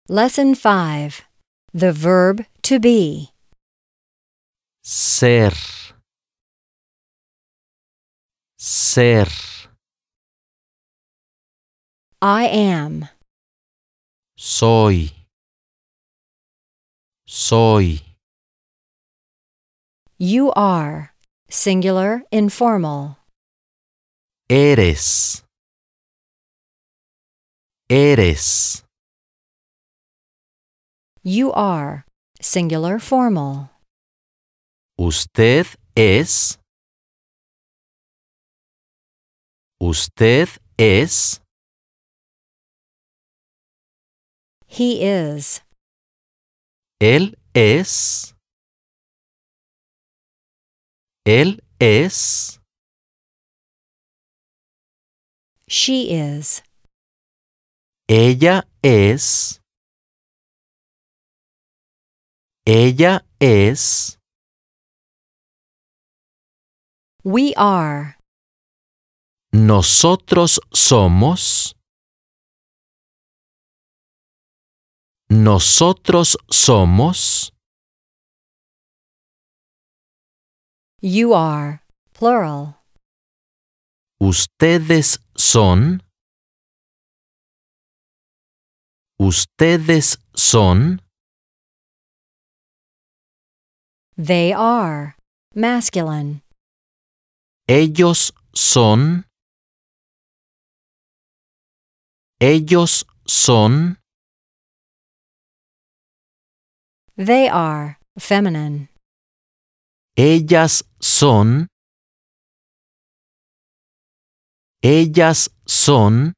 Lesson 5. The verb to be. Ser. Ser. I am. Soy. Soy. You are. Singular, informal. Eres. Eres. You are. Singular, formal. Usted es. Usted es. He is. Él es. Él es. She is. Ella es. Ella es. We are. Nosotros somos. Nosotros somos. You are. Plural. Ustedes son. Ustedes son. They are. Masculine. Ellos son. Ellos son. They are. Feminine. Ellas son. Ellas son.